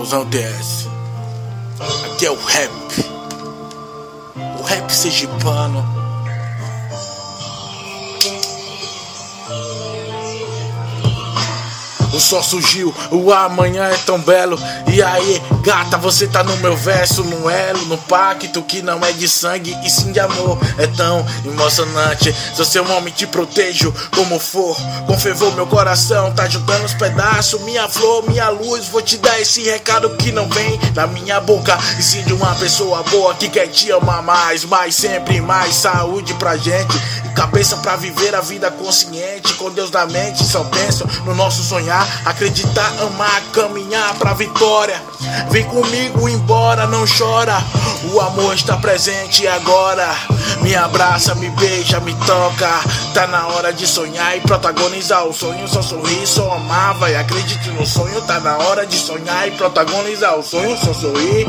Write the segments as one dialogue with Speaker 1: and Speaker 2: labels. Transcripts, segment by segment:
Speaker 1: Explosão TS. Aqui é o rap sergipano. O sol surgiu, o amanhã é tão belo. E aí, gata, você tá no meu verso, no elo, no pacto que não é de sangue e sim de amor. É tão emocionante. Sou seu homem, te protejo como for. Com fervor meu coração tá juntando os pedaços. Minha flor, minha luz, vou te dar esse recado que não vem da minha boca, e sim de uma pessoa boa que quer te amar mais. Mais sempre mais saúde pra gente e cabeça pra viver a vida consciente. Com Deus na mente, só penso no nosso sonhar. Acreditar, amar, caminhar pra vitória. Vem comigo embora, não chora. O amor está presente agora. Me abraça, me beija, me toca. Tá na hora de sonhar e protagonizar o sonho. Só sorrir, só amar, vai, acredite no sonho. Tá na hora de sonhar e protagonizar o sonho. Só sorrir,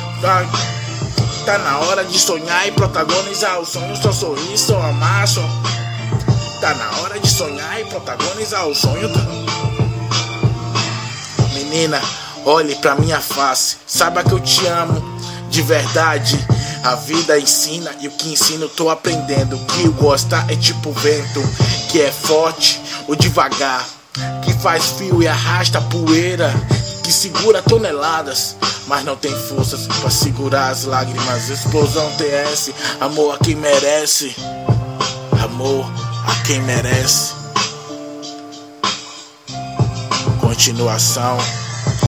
Speaker 1: tá na hora de sonhar e protagonizar o sonho. Só sorrir, só amar, só. Tá na hora de sonhar e protagonizar o sonho. Menina, olhe pra minha face, saiba que eu te amo de verdade. A vida ensina e o que ensino eu tô aprendendo. Que o gostar é tipo vento, que é forte ou devagar, que faz fio e arrasta poeira, que segura toneladas, mas não tem forças pra segurar as lágrimas. Explosão TS, amor a quem merece. Amor a quem merece. Continuação.